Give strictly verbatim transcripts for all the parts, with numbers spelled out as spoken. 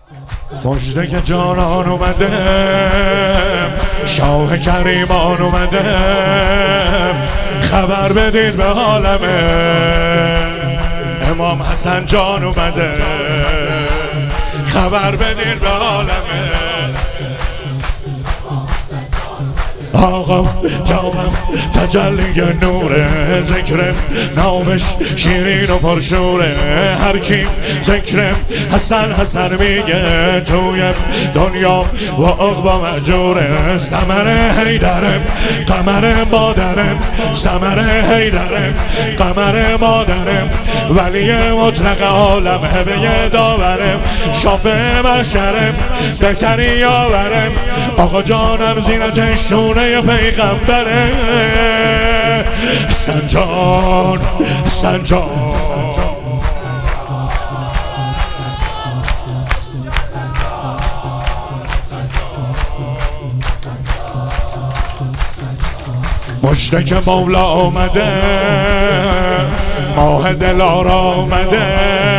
مژده که جانان اومده، شاه کریمان اومده، خبر بدید به عالمه. امام حسن جان اومده، خبر بدید به عالمه. آقا جانم تجلی نوره، ذکر نامش شیرین و پرشوره. هر کی ذکر حسن حسن میگه توی دنیا و عقبا مأجوره. ثمر حیدرم قمر مادرم، ثمر حیدرم قمر مادرم، ولی مطلق عالم هبه داورم، شافع محشرم بهتری یاورم. آقا جانم زینت شونه پیغمبره. حسن جان حسن جان مژده که مولا آمده، ماه دلار آمده.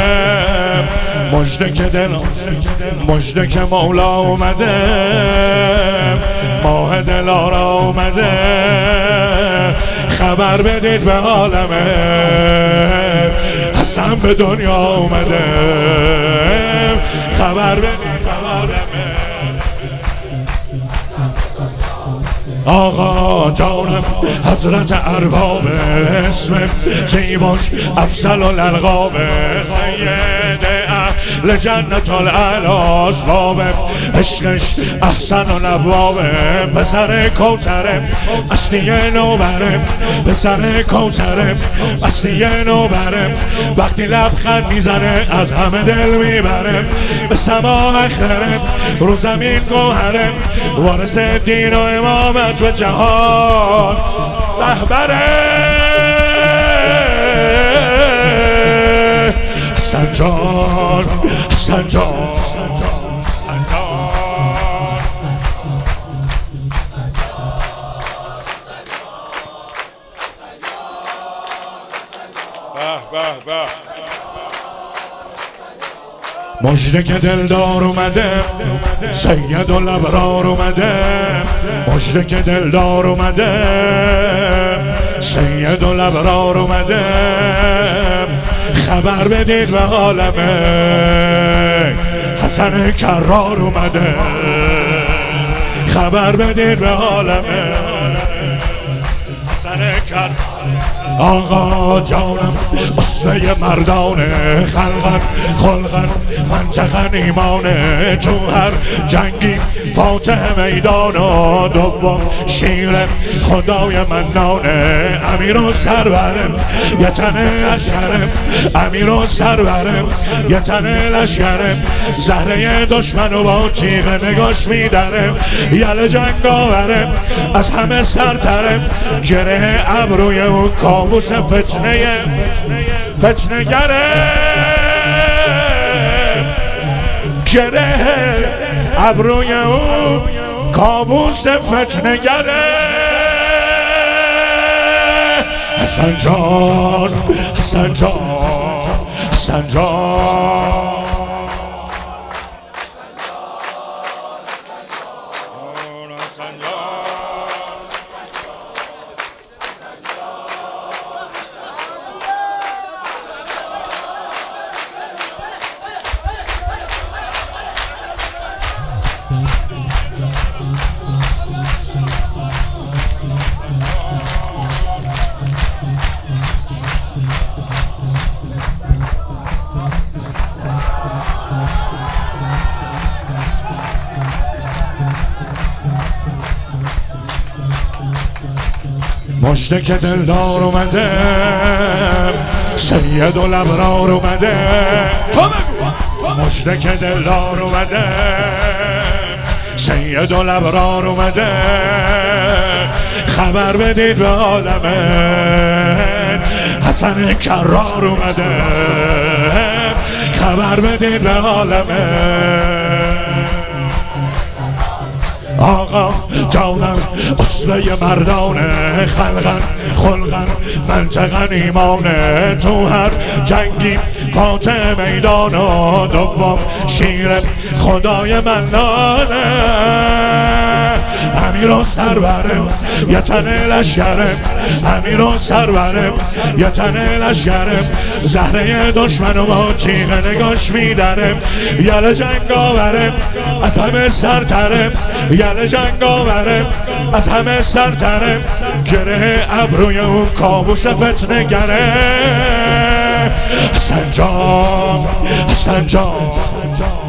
مژده که دل مژده که مولا آمده، ماه دلار آمده. خبر بدید به عالمه، حسن به دنیا آمده. خبر بدید به عالمه. آقا جانم حضرت ارباب، اسم زیباش افضل الالقاب. سید اهل جنت العلا، باب عشقش احسن الابواب. پسر کوثر اصلی نوبرم، پسر کوثر اصلی نوبرم. وقتی لبخند میزنه از همه دل میبرم. به سما اخرم رو زمین گوهرم، وارث دین و امامت و جهان رهبره. حسن جان حسن جان مژده که دلدار اومده، سید الابرار اومده. مژده که دلدار اومده، سید الابرار اومده. خبر بدید به عالمه، حسن کرار اومده. خبر بدید به عالمه، حسن کرار. آقا جانم اسوه مردانه، خلقن خلقن منطقن ایمانه. تو هر جنگی فاتح میدان و دوم شیر خدای منانه. امیر و سرورم یه تنه لشکرم، امیر و سرورم یه تنه لشکرم. زهره دشمن و با تیغ نگاش میدرم، یل جنگاورم از همه سرترم. گره ابروی اون کابوس فتنه فتنه گره، گره ابروی اون کابوس فتنه گره. حسن جان حسن جان حسن جان مژده که دلدار اومده، سید الابرار اومده. مژده که دلدار اومده، سید الابرار اومده. خبر بدید به عالمه، حسن کرار اومده. خبر بدید به عالمه. آقا جانم اصله مردانه، خلقن خلقن منطقن ایمانه، تو هر جنگی فاتح میدان و دوم شیر خدای منانه. امیر و سرورم یه تنه لشگرم، امیر و سرورم یه تنه لشگرم، زهره دشمن و با تیغ نگاش میدرم، یل جنگ آورم از همه سرترم، یل جنگ آورم از همه سرترم، گره ابروی اون کابوس فتنه گره. حسن جان حسن جان